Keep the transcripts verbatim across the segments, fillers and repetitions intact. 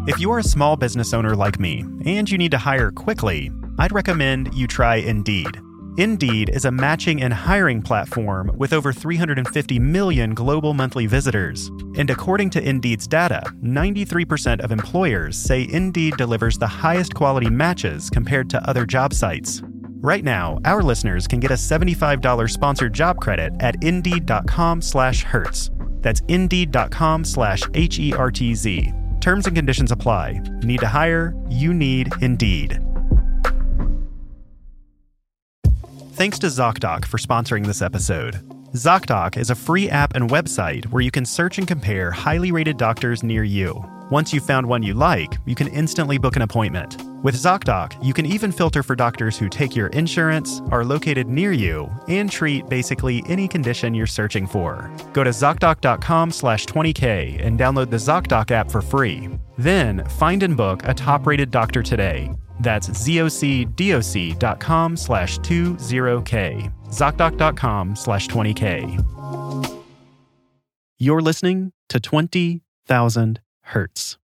If you're a small business owner like me and you need to hire quickly, I'd recommend you try Indeed. Indeed is a matching and hiring platform with over three hundred fifty million global monthly visitors. And according to Indeed's data, ninety-three percent of employers say Indeed delivers the highest quality matches compared to other job sites. Right now, our listeners can get a seventy-five dollars sponsored job credit at Indeed.com slash Hertz. That's Indeed.com slash H E R T Z. Terms and conditions apply. Need to hire? You need Indeed. Thanks to ZocDoc for sponsoring this episode. ZocDoc is a free app and website where you can search and compare highly rated doctors near you. Once you've found one you like, you can instantly book an appointment. With ZocDoc, you can even filter for doctors who take your insurance, are located near you, and treat basically any condition you're searching for. Go to ZocDoc.com slash 20K and download the ZocDoc app for free. Then, find and book a top-rated doctor today. That's ZocDoc.com slash 20K. ZocDoc.com slash 20K. You're listening to twenty thousand Hertz.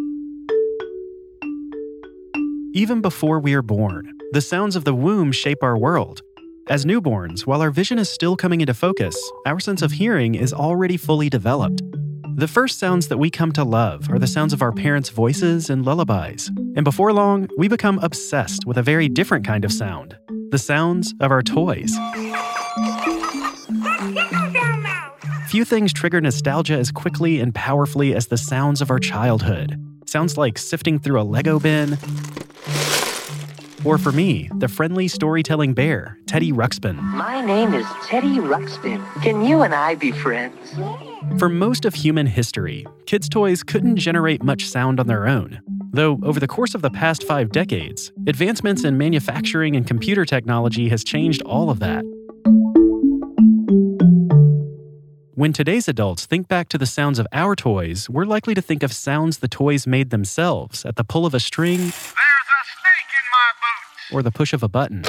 Even before we are born, the sounds of the womb shape our world. As newborns, while our vision is still coming into focus, our sense of hearing is already fully developed. The first sounds that we come to love are the sounds of our parents' voices and lullabies. And before long, we become obsessed with a very different kind of sound. The sounds of our toys. Few things trigger nostalgia as quickly and powerfully as the sounds of our childhood. Sounds like sifting through a Lego bin. Or for me, the friendly storytelling bear, Teddy Ruxpin. My name is Teddy Ruxpin. Can you and I be friends? For most of human history, kids' toys couldn't generate much sound on their own. Though over the course of the past five decades, advancements in manufacturing and computer technology has changed all of that. When today's adults think back to the sounds of our toys, we're likely to think of sounds the toys made themselves at the pull of a string. There's a snake in my boots. Or the push of a button.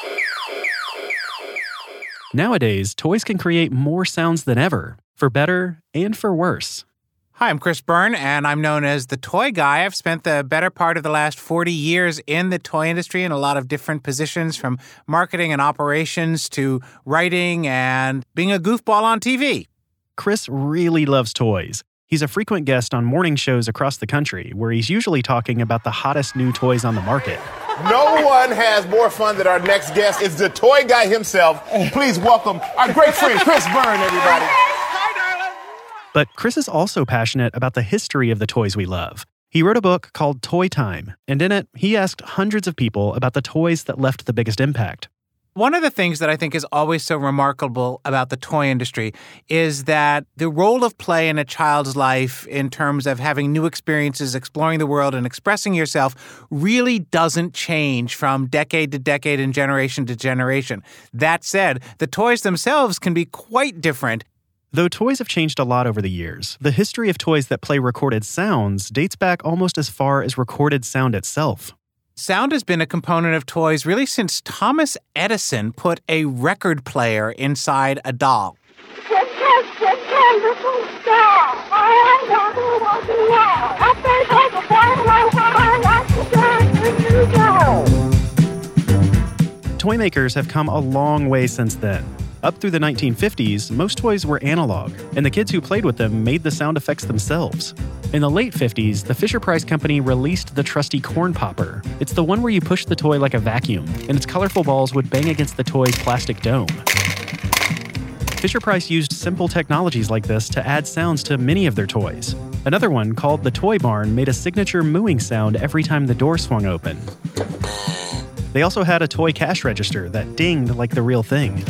Nowadays, toys can create more sounds than ever, for better and for worse. Hi, I'm Chris Byrne, and I'm known as the Toy Guy. I've spent the better part of the last forty years in the toy industry in a lot of different positions, from marketing and operations to writing and being a goofball on T V. Chris really loves toys. He's a frequent guest on morning shows across the country, where he's usually talking about the hottest new toys on the market. No one has more fun than our next guest. It's the Toy Guy himself. Please welcome our great friend, Chris Byrne, everybody. Hi, darling. But Chris is also passionate about the history of the toys we love. He wrote a book called Toy Time, and in it, he asked hundreds of people about the toys that left the biggest impact. One of the things that I think is always so remarkable about the toy industry is that the role of play in a child's life in terms of having new experiences, exploring the world, and expressing yourself really doesn't change from decade to decade and generation to generation. That said, the toys themselves can be quite different. Though toys have changed a lot over the years, the history of toys that play recorded sounds dates back almost as far as recorded sound itself. Sound has been a component of toys really since Thomas Edison put a record player inside a doll. Toy makers have come a long way since then. Up through the nineteen fifties, most toys were analog, and the kids who played with them made the sound effects themselves. In the late fifties, the Fisher-Price company released the trusty corn popper. It's the one where you push the toy like a vacuum, and its colorful balls would bang against the toy's plastic dome. Fisher-Price used simple technologies like this to add sounds to many of their toys. Another one, called the Toy Barn, made a signature mooing sound every time the door swung open. They also had a toy cash register that dinged like the real thing.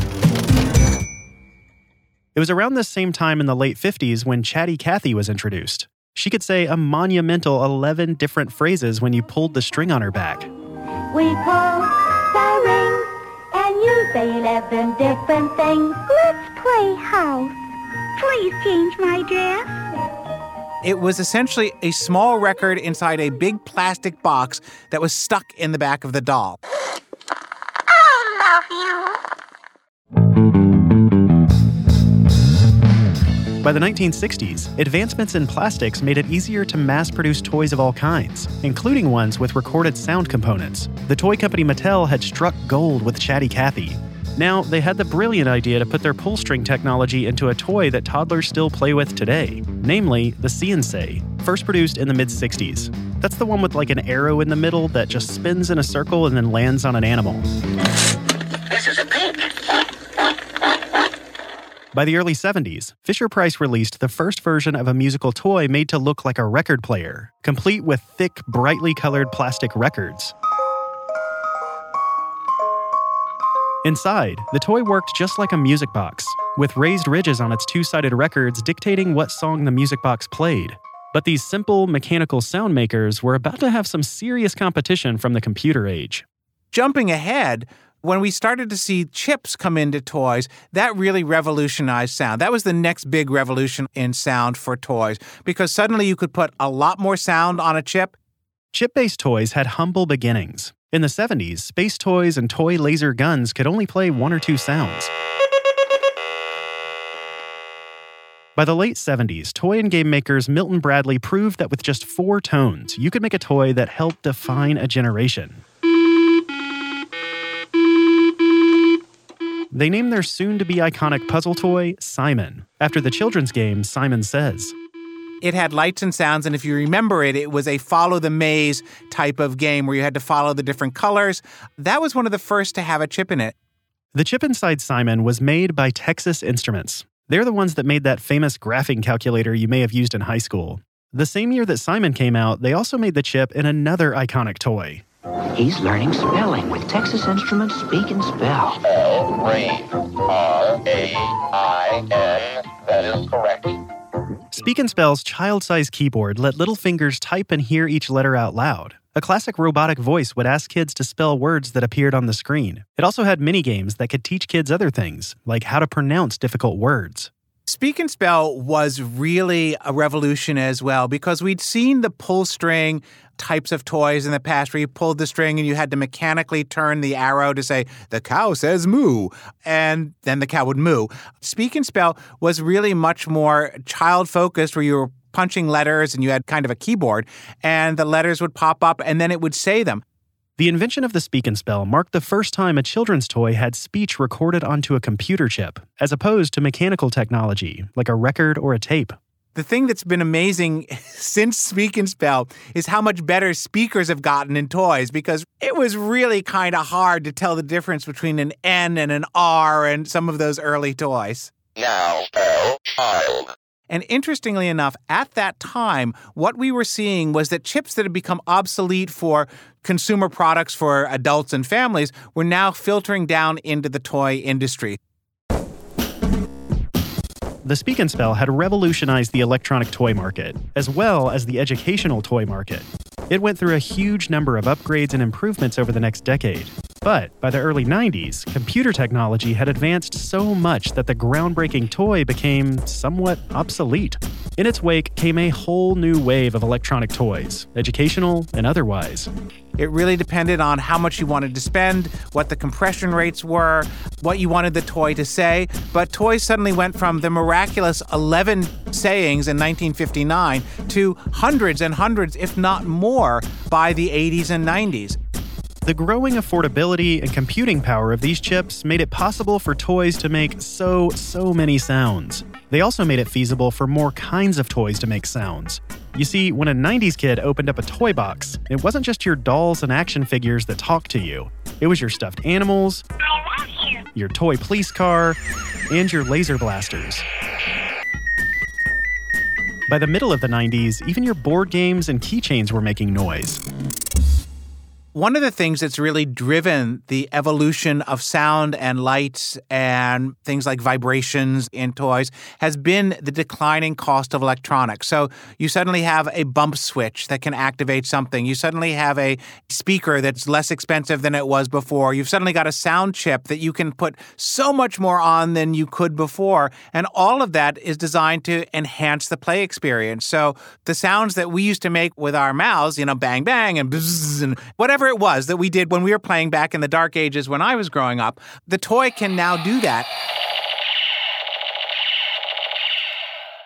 It was around this same time in the late fifties when Chatty Cathy was introduced. She could say a monumental eleven different phrases when you pulled the string on her back. We pull the ring, and you say eleven different things. Let's play house. Please change my dress. It was essentially a small record inside a big plastic box that was stuck in the back of the doll. I love you. By the nineteen sixties, advancements in plastics made it easier to mass-produce toys of all kinds, including ones with recorded sound components. The toy company Mattel had struck gold with Chatty Cathy. Now, they had the brilliant idea to put their pull-string technology into a toy that toddlers still play with today, namely the See 'n Say, first produced in the mid-sixties. That's the one with like an arrow in the middle that just spins in a circle and then lands on an animal. This is a pig. By the early seventies, Fisher-Price released the first version of a musical toy made to look like a record player, complete with thick, brightly colored plastic records. Inside, the toy worked just like a music box, with raised ridges on its two-sided records dictating what song the music box played. But these simple, mechanical sound makers were about to have some serious competition from the computer age. Jumping ahead, when we started to see chips come into toys, that really revolutionized sound. That was the next big revolution in sound for toys, because suddenly you could put a lot more sound on a chip. Chip-based toys had humble beginnings. In the seventies, space toys and toy laser guns could only play one or two sounds. By the late seventies, toy and game makers Milton Bradley proved that with just four tones, you could make a toy that helped define a generation. They named their soon-to-be iconic puzzle toy Simon, after the children's game Simon Says. It had lights and sounds, and if you remember it, it was a follow the maze type of game where you had to follow the different colors. That was one of the first to have a chip in it. The chip inside Simon was made by Texas Instruments. They're the ones that made that famous graphing calculator you may have used in high school. The same year that Simon came out, they also made the chip in another iconic toy. He's learning spelling with Texas Instruments Speak and Spell. L, rain. R, A, I, N. That is correct. Speak and Spell's child-sized keyboard let little fingers type and hear each letter out loud. A classic robotic voice would ask kids to spell words that appeared on the screen. It also had mini-games that could teach kids other things, like how to pronounce difficult words. Speak and Spell was really a revolution as well, because we'd seen the pull string types of toys in the past where you pulled the string and you had to mechanically turn the arrow to say, the cow says moo, and then the cow would moo. Speak and Spell was really much more child-focused, where you were punching letters and you had kind of a keyboard, and the letters would pop up and then it would say them. The invention of the Speak and Spell marked the first time a children's toy had speech recorded onto a computer chip, as opposed to mechanical technology, like a record or a tape. The thing that's been amazing since Speak and Spell is how much better speakers have gotten in toys, because it was really kind of hard to tell the difference between an N and an R in some of those early toys. Now spell child. And interestingly enough, at that time, what we were seeing was that chips that had become obsolete for consumer products for adults and families were now filtering down into the toy industry. The Speak and Spell had revolutionized the electronic toy market, as well as the educational toy market. It went through a huge number of upgrades and improvements over the next decade. But by the early nineties, computer technology had advanced so much that the groundbreaking toy became somewhat obsolete. In its wake came a whole new wave of electronic toys, educational and otherwise. It really depended on how much you wanted to spend, what the compression rates were, what you wanted the toy to say. But toys suddenly went from the miraculous eleven sayings in nineteen fifty-nine to hundreds and hundreds, if not more, by the eighties and nineties. The growing affordability and computing power of these chips made it possible for toys to make so, so many sounds. They also made it feasible for more kinds of toys to make sounds. You see, when a nineties kid opened up a toy box, it wasn't just your dolls and action figures that talked to you. It was your stuffed animals, your toy police car, and your laser blasters. By the middle of the nineties, even your board games and keychains were making noise. One of the things that's really driven the evolution of sound and lights and things like vibrations in toys has been the declining cost of electronics. So you suddenly have a bump switch that can activate something. You suddenly have a speaker that's less expensive than it was before. You've suddenly got a sound chip that you can put so much more on than you could before. And all of that is designed to enhance the play experience. So the sounds that we used to make with our mouths, you know, bang, bang, and bzzz, and whatever it was that we did when we were playing back in the dark ages when I was growing up, the toy can now do that.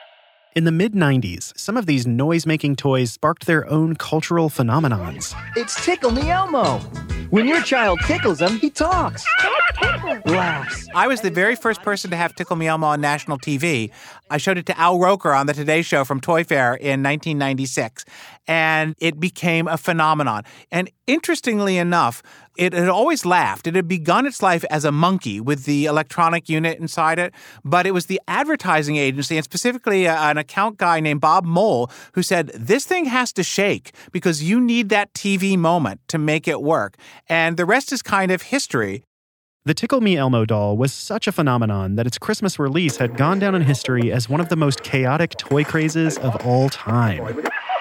In the mid nineties, some of these noise-making toys sparked their own cultural phenomenons. It's Tickle Me Elmo. When your child tickles him, he talks. Laughs. I was the very first person to have Tickle Me Elmo on national T V. I showed it to Al Roker on the Today Show from Toy Fair in nineteen ninety-six, and it became a phenomenon. And interestingly enough, it had always laughed. It had begun its life as a monkey with the electronic unit inside it, but it was the advertising agency, and specifically an account guy named Bob Mole, who said, this thing has to shake because you need that T V moment to make it work. And the rest is kind of history. The Tickle Me Elmo doll was such a phenomenon that its Christmas release had gone down in history as one of the most chaotic toy crazes of all time.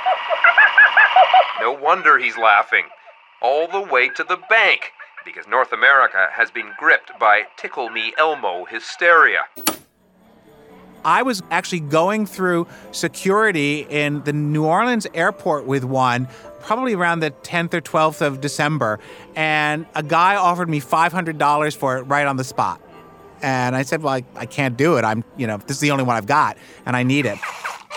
No wonder he's laughing. All the way to the bank, because North America has been gripped by Tickle Me Elmo hysteria. I was actually going through security in the New Orleans airport with one, probably around the tenth or twelfth of December, and a guy offered me five hundred dollars for it right on the spot. And I said, well, I, I can't do it. I'm, you know, this is the only one I've got, and I need it.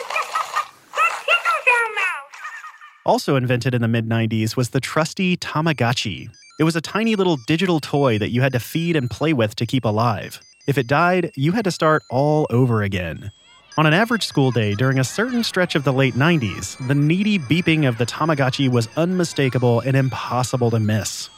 Also invented in the mid nineties was the trusty Tamagotchi. It was a tiny little digital toy that you had to feed and play with to keep alive. If it died, you had to start all over again. On an average school day during a certain stretch of the late nineties, the needy beeping of the Tamagotchi was unmistakable and impossible to miss.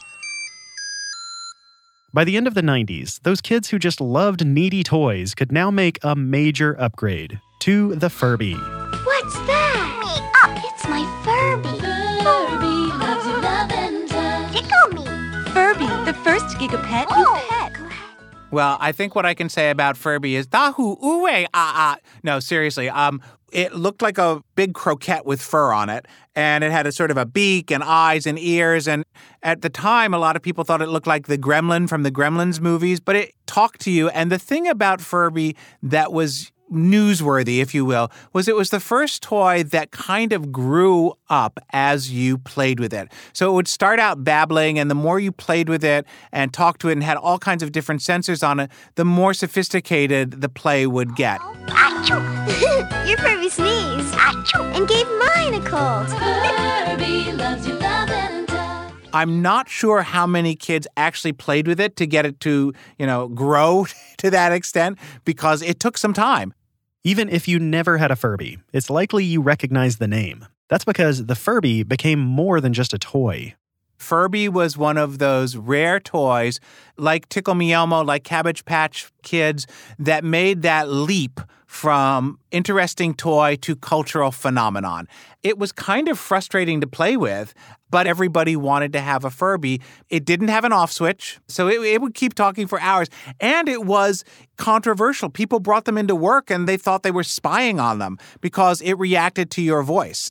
By the end of the nineties, those kids who just loved needy toys could now make a major upgrade to the Furby. What's that? Me up. It's my Furby. Furby loves you lavender. Tickle me. Furby, the first gigapet Oh. you pet. Well, I think what I can say about Furby is dahu uwe ah ah. No, seriously. Um, it looked like a big croquette with fur on it, and it had a sort of a beak and eyes and ears. And at the time, a lot of people thought it looked like the Gremlin from the Gremlins movies, but it talked to you. And the thing about Furby that was newsworthy, if you will, was it was the first toy that kind of grew up as you played with it. So it would start out babbling, and the more you played with it and talked to it and had all kinds of different sensors on it, the more sophisticated the play would get. Achoo! Your Furby sneezed. Achoo! And gave mine a cold. Furby loves you lavender. I'm not sure how many kids actually played with it to get it to, you know, grow to that extent, because it took some time. Even if you never had a Furby, it's likely you recognize the name. That's because the Furby became more than just a toy. Furby was one of those rare toys, like Tickle Me Elmo, like Cabbage Patch Kids, that made that leap from interesting toy to cultural phenomenon. It was kind of frustrating to play with, but everybody wanted to have a Furby. It didn't have an off switch, so it, it would keep talking for hours. And it was controversial. People brought them into work and they thought they were spying on them because it reacted to your voice.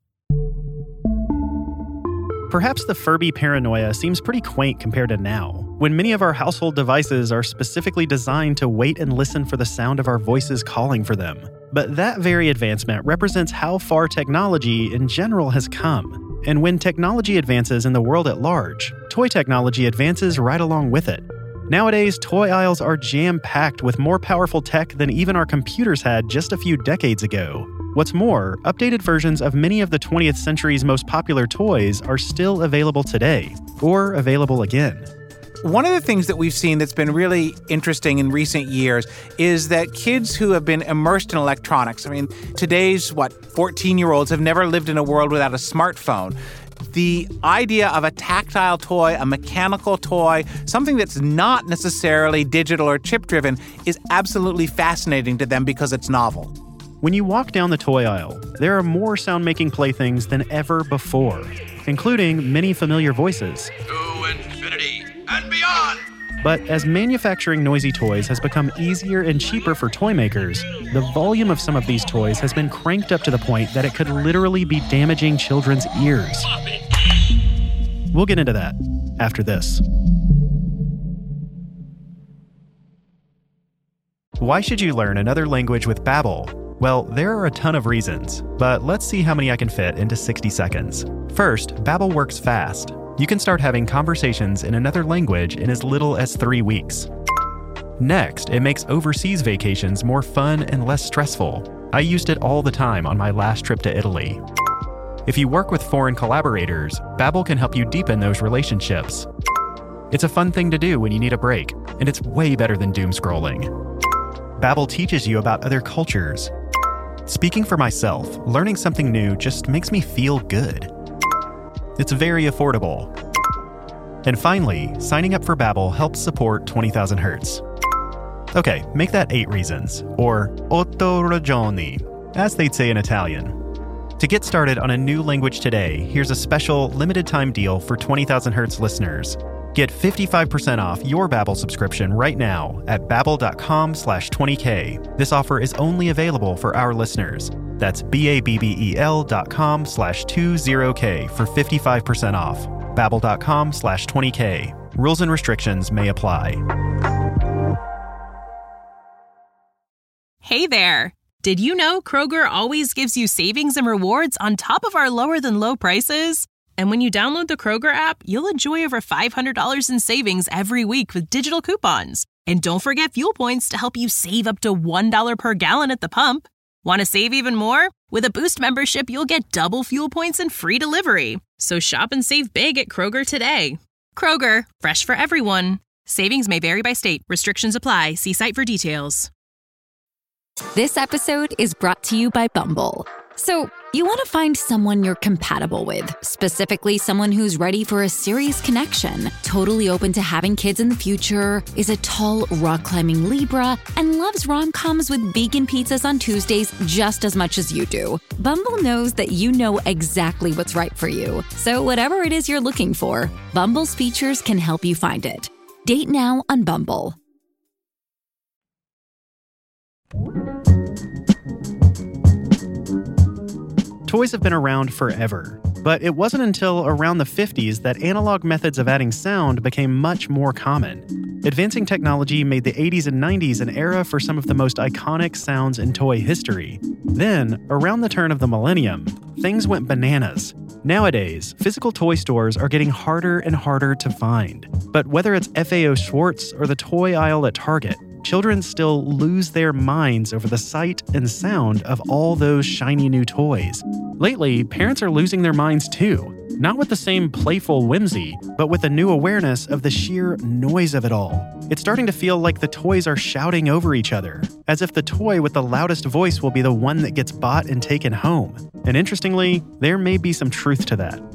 Perhaps the Furby paranoia seems pretty quaint compared to now, when many of our household devices are specifically designed to wait and listen for the sound of our voices calling for them. But that very advancement represents how far technology in general has come. And when technology advances in the world at large, toy technology advances right along with it. Nowadays, toy aisles are jam-packed with more powerful tech than even our computers had just a few decades ago. What's more, updated versions of many of the twentieth century's most popular toys are still available today, or available again. One of the things that we've seen that's been really interesting in recent years is that kids who have been immersed in electronics, I mean, today's, what, fourteen-year-olds have never lived in a world without a smartphone. The idea of a tactile toy, a mechanical toy, something that's not necessarily digital or chip-driven is absolutely fascinating to them because it's novel. When you walk down the toy aisle, there are more sound-making playthings than ever before, including many familiar voices. To infinity and beyond! But as manufacturing noisy toys has become easier and cheaper for toy makers, the volume of some of these toys has been cranked up to the point that it could literally be damaging children's ears. We'll get into that after this. Why should you learn another language with Babbel? Well, there are a ton of reasons, but let's see how many I can fit into sixty seconds. First, Babbel works fast. You can start having conversations in another language in as little as three weeks. Next, it makes overseas vacations more fun and less stressful. I used it all the time on my last trip to Italy. If you work with foreign collaborators, Babbel can help you deepen those relationships. It's a fun thing to do when you need a break, and it's way better than doom scrolling. Babbel teaches you about other cultures. Speaking for myself, learning something new just makes me feel good. It's very affordable. And finally, signing up for Babbel helps support twenty thousand hertz. Okay, make that eight reasons, or otto ragioni, as they'd say in Italian. To get started on a new language today, here's a special limited time deal for twenty thousand hertz listeners. Get fifty-five percent off your Babbel subscription right now at babbel.com slash 20k. This offer is only available for our listeners. That's B-A-B-B-E-L dot com slash 20k for fifty-five percent off. Babbel.com slash 20k. Rules and restrictions may apply. Hey there! Did you know Kroger always gives you savings and rewards on top of our lower-than-low prices? And when you download the Kroger app, you'll enjoy over five hundred dollars in savings every week with digital coupons. And don't forget fuel points to help you save up to one dollar per gallon at the pump. Want to save even more? With a Boost membership, you'll get double fuel points and free delivery. So shop and save big at Kroger today. Kroger, fresh for everyone. Savings may vary by state. Restrictions apply. See site for details. This episode is brought to you by Bumble. So, you want to find someone you're compatible with, specifically someone who's ready for a serious connection, totally open to having kids in the future, is a tall, rock-climbing Libra, and loves rom-coms with vegan pizzas on Tuesdays just as much as you do. Bumble knows that you know exactly what's right for you. So whatever it is you're looking for, Bumble's features can help you find it. Date now on Bumble. Toys have been around forever, but it wasn't until around the fifties that analog methods of adding sound became much more common. Advancing technology made the eighties and nineties an era for some of the most iconic sounds in toy history. Then, around the turn of the millennium, things went bananas. Nowadays, physical toy stores are getting harder and harder to find. But whether it's F A O Schwartz or the toy aisle at Target, children still lose their minds over the sight and sound of all those shiny new toys. Lately, parents are losing their minds too. Not with the same playful whimsy, but with a new awareness of the sheer noise of it all. It's starting to feel like the toys are shouting over each other, as if the toy with the loudest voice will be the one that gets bought and taken home. And interestingly, there may be some truth to that.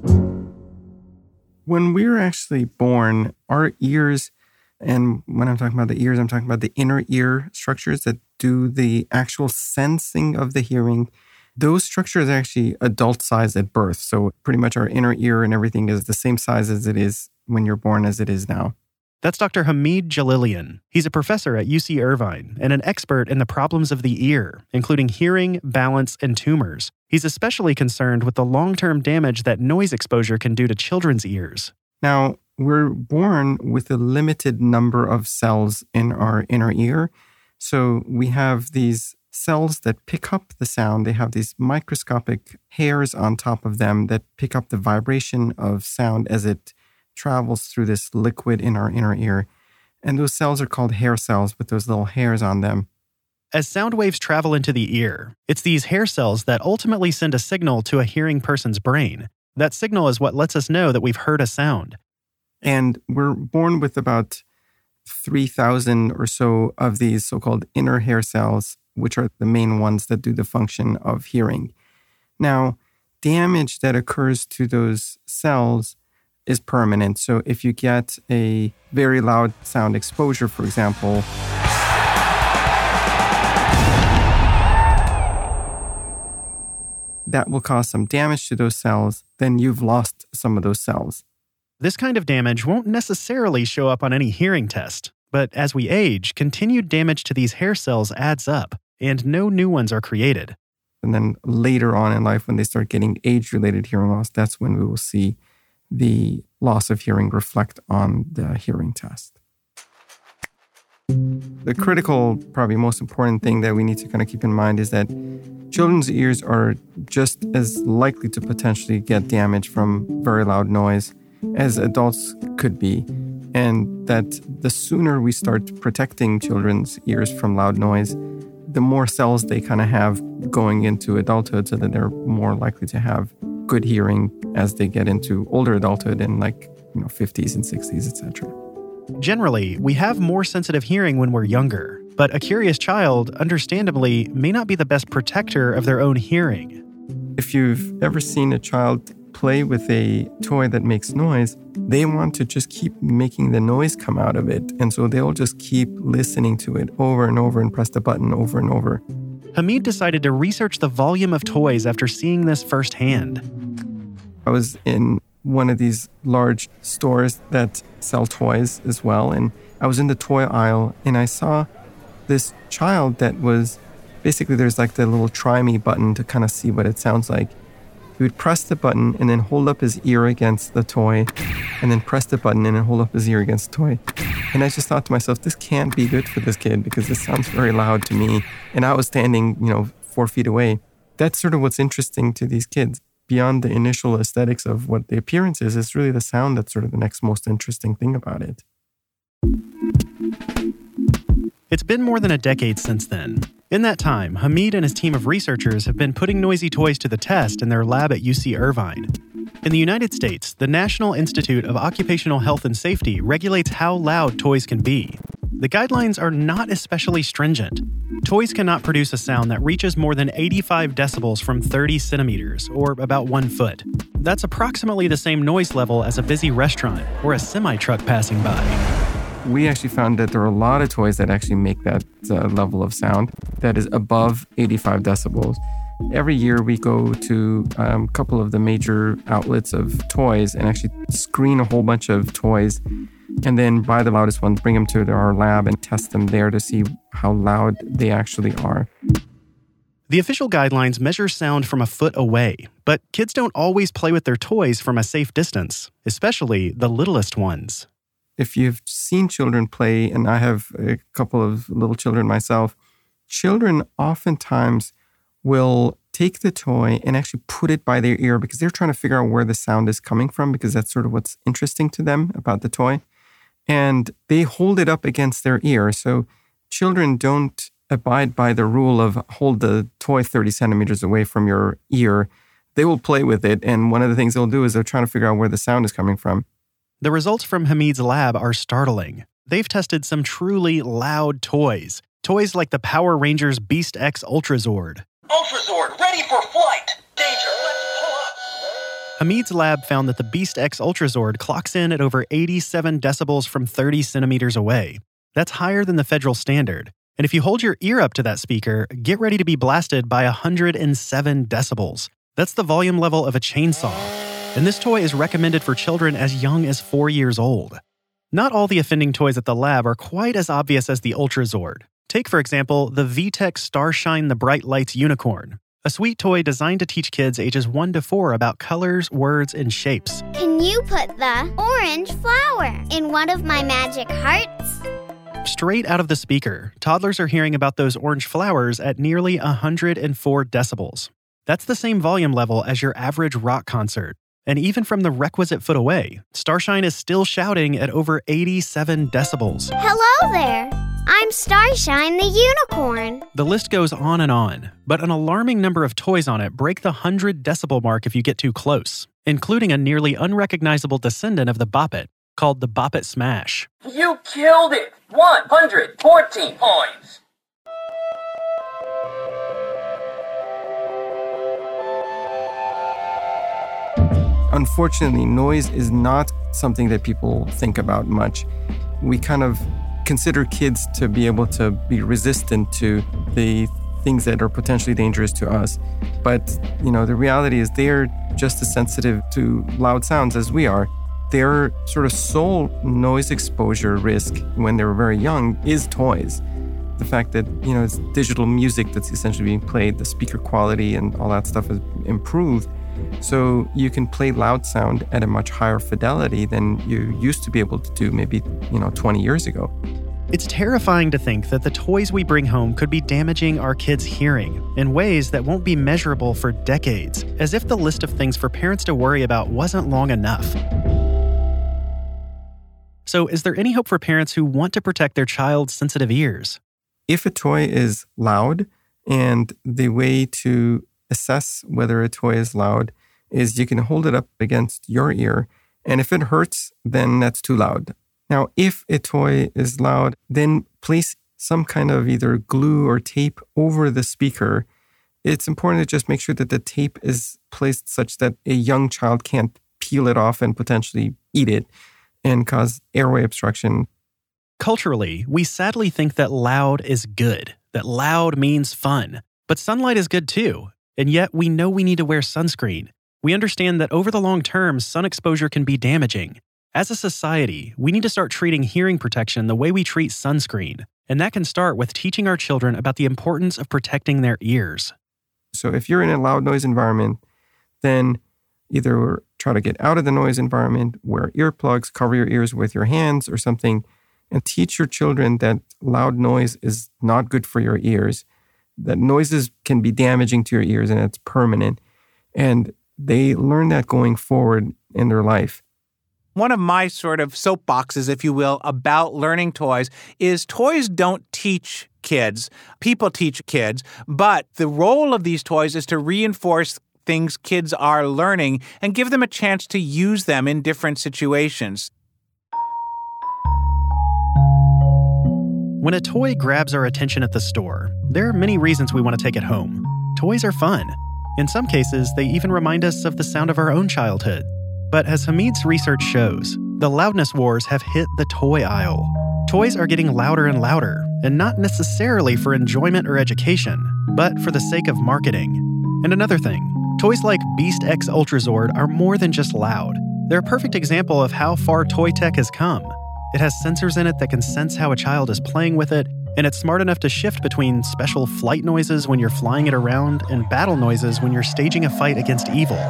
When we were actually born, our ears, and when I'm talking about the ears, I'm talking about the inner ear structures that do the actual sensing of the hearing. Those structures are actually adult size at birth. So pretty much our inner ear and everything is the same size as it is when you're born as it is now. That's Doctor Hamid Jalilian. He's a professor at U C Irvine and an expert in the problems of the ear, including hearing, balance, and tumors. He's especially concerned with the long-term damage that noise exposure can do to children's ears. Now, we're born with a limited number of cells in our inner ear. So we have these cells that pick up the sound. They have these microscopic hairs on top of them that pick up the vibration of sound as it travels through this liquid in our inner ear. And those cells are called hair cells with those little hairs on them. As sound waves travel into the ear, it's these hair cells that ultimately send a signal to a hearing person's brain. That signal is what lets us know that we've heard a sound. And we're born with about three thousand or so of these so-called inner hair cells, which are the main ones that do the function of hearing. Now, damage that occurs to those cells is permanent. So if you get a very loud sound exposure, for example, that will cause some damage to those cells, then you've lost some of those cells. This kind of damage won't necessarily show up on any hearing test, but as we age, continued damage to these hair cells adds up, and no new ones are created. And then later on in life, when they start getting age-related hearing loss, that's when we will see the loss of hearing reflect on the hearing test. The critical, probably most important thing that we need to kind of keep in mind is that children's ears are just as likely to potentially get damage from very loud noise as adults could be, and that the sooner we start protecting children's ears from loud noise, the more cells they kind of have going into adulthood, so that they're more likely to have good hearing as they get into older adulthood in like, you know, fifties and sixties, et cetera. Generally, we have more sensitive hearing when we're younger, but a curious child, understandably, may not be the best protector of their own hearing. If you've ever seen a child play with a toy that makes noise, they want to just keep making the noise come out of it. And so they'll just keep listening to it over and over and press the button over and over. Hamid decided to research the volume of toys after seeing this firsthand. I was in one of these large stores that sell toys as well, and I was in the toy aisle, and I saw this child that was, basically there's like the little try me button to kind of see what it sounds like. He would press the button and then hold up his ear against the toy, and then press the button and then hold up his ear against the toy. And I just thought to myself, this can't be good for this kid because this sounds very loud to me. And I was standing, you know, four feet away. That's sort of what's interesting to these kids. Beyond the initial aesthetics of what the appearance is, it's really the sound that's sort of the next most interesting thing about it. It's been more than a decade since then. In that time, Hamid and his team of researchers have been putting noisy toys to the test in their lab at U C Irvine. In the United States, the National Institute of Occupational Health and Safety regulates how loud toys can be. The guidelines are not especially stringent. Toys cannot produce a sound that reaches more than eighty-five decibels from thirty centimeters, or about one foot. That's approximately the same noise level as a busy restaurant or a semi-truck passing by. We actually found that there are a lot of toys that actually make that uh, level of sound that is above eighty-five decibels. Every year we go to um, a couple of the major outlets of toys and actually screen a whole bunch of toys and then buy the loudest ones, bring them to our lab and test them there to see how loud they actually are. The official guidelines measure sound from a foot away, but kids don't always play with their toys from a safe distance, especially the littlest ones. If you've seen children play, and I have a couple of little children myself, children oftentimes will take the toy and actually put it by their ear because they're trying to figure out where the sound is coming from because that's sort of what's interesting to them about the toy. And they hold it up against their ear. So children don't abide by the rule of hold the toy thirty centimeters away from your ear. They will play with it. And one of the things they'll do is they're trying to figure out where the sound is coming from. The results from Hamid's lab are startling. They've tested some truly loud toys. Toys like the Power Rangers Beast X Ultrazord. Ultrazord, ready for flight! Danger, let's pull up! Hamid's lab found that the Beast X Ultrazord clocks in at over eighty-seven decibels from thirty centimeters away. That's higher than the federal standard. And if you hold your ear up to that speaker, get ready to be blasted by one hundred seven decibels. That's the volume level of a chainsaw. And this toy is recommended for children as young as four years old. Not all the offending toys at the lab are quite as obvious as the Ultrazord. Take, for example, the VTech Starshine the Bright Lights Unicorn, a sweet toy designed to teach kids ages one to four about colors, words, and shapes. Can you put the orange flower in one of my magic hearts? Straight out of the speaker, toddlers are hearing about those orange flowers at nearly one hundred four decibels. That's the same volume level as your average rock concert. And even from the requisite foot away, Starshine is still shouting at over eighty-seven decibels. Hello there. I'm Starshine the Unicorn. The list goes on and on, but an alarming number of toys on it break the one hundred decibel mark if you get too close, including a nearly unrecognizable descendant of the Bop It, called the Bop It Smash. You killed it! one hundred fourteen points! Unfortunately, noise is not something that people think about much. We kind of consider kids to be able to be resistant to the things that are potentially dangerous to us. But, you know, the reality is they're just as sensitive to loud sounds as we are. Their sort of sole noise exposure risk when they're very young is toys. The fact that, you know, it's digital music that's essentially being played, the speaker quality and all that stuff has improved. So you can play loud sound at a much higher fidelity than you used to be able to do maybe, you know, twenty years ago. It's terrifying to think that the toys we bring home could be damaging our kids' hearing in ways that won't be measurable for decades, as if the list of things for parents to worry about wasn't long enough. So is there any hope for parents who want to protect their child's sensitive ears? if a toy is loud, and the way to assess whether a toy is loud is you can hold it up against your ear, and if it hurts, then that's too loud. Now, if a toy is loud, then place some kind of either glue or tape over the speaker. It's important to just make sure that the tape is placed such that a young child can't peel it off and potentially eat it and cause airway obstruction. Culturally, we sadly think that loud is good, that loud means fun. But sunlight is good too, and yet we know we need to wear sunscreen. We understand that over the long term, sun exposure can be damaging. As a society, we need to start treating hearing protection the way we treat sunscreen, and that can start with teaching our children about the importance of protecting their ears. So if you're in a loud noise environment, then either try to get out of the noise environment, wear earplugs, cover your ears with your hands or something, and teach your children that loud noise is not good for your ears, that noises can be damaging to your ears and it's permanent. And they learn that going forward in their life. One of my sort of soapboxes, if you will, about learning toys is toys don't teach kids. People teach kids, but the role of these toys is to reinforce things kids are learning and give them a chance to use them in different situations. When a toy grabs our attention at the store, there are many reasons we want to take it home. Toys are fun. In some cases, they even remind us of the sound of our own childhood. But as Hamid's research shows, the loudness wars have hit the toy aisle. Toys are getting louder and louder, and not necessarily for enjoyment or education, but for the sake of marketing. And another thing, toys like Beast X Ultrazord are more than just loud. They're a perfect example of how far toy tech has come. It has sensors in it that can sense how a child is playing with it, and it's smart enough to shift between special flight noises when you're flying it around and battle noises when you're staging a fight against evil.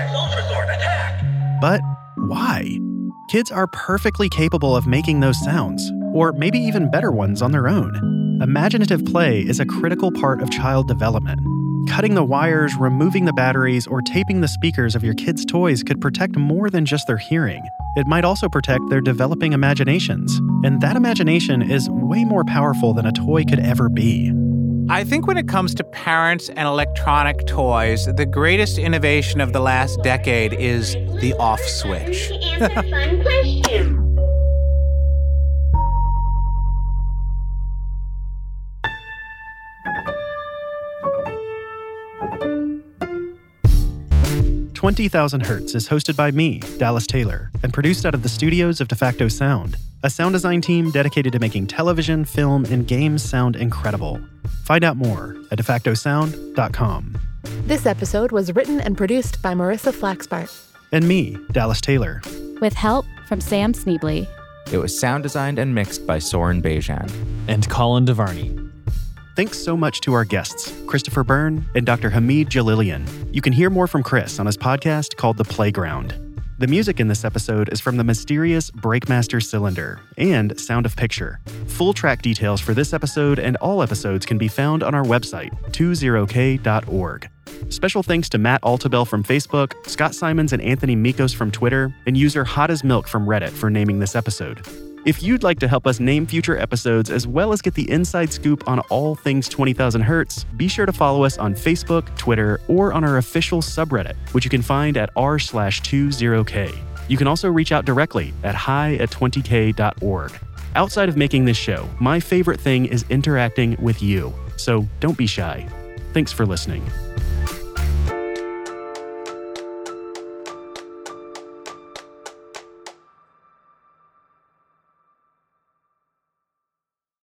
But why? Kids are perfectly capable of making those sounds, or maybe even better ones on their own. Imaginative play is a critical part of child development. Cutting the wires, removing the batteries, or taping the speakers of your kids' toys could protect more than just their hearing. It might also protect their developing imaginations, and that imagination is way more powerful than a toy could ever be. I think when it comes to parents and electronic toys, the greatest innovation of the last decade is the off switch. Answer fun question. twenty thousand Hertz is hosted by me, Dallas Taylor, and produced out of the studios of DeFacto Sound, a sound design team dedicated to making television, film, and games sound incredible. Find out more at de facto sound dot com. This episode was written and produced by Marissa Flaxbart. And me, Dallas Taylor. With help from Sam Sneebly. It was sound designed and mixed by Soren Bejan. And Colin DeVarney. Thanks so much to our guests, Christopher Byrne and Doctor Hamid Jalilian. You can hear more from Chris on his podcast called The Playground. The music in this episode is from the mysterious Breakmaster Cylinder and Sound of Picture. Full track details for this episode and all episodes can be found on our website, twenty k dot org. Special thanks to Matt Altabell from Facebook, Scott Simons and Anthony Mikos from Twitter, and user Hot as Milk from Reddit for naming this episode. If you'd like to help us name future episodes as well as get the inside scoop on all things twenty thousand Hertz, be sure to follow us on Facebook, Twitter, or on our official subreddit, which you can find at r slash 20k. You can also reach out directly at hi at twenty k dot org. Outside of making this show, my favorite thing is interacting with you, so don't be shy. Thanks for listening.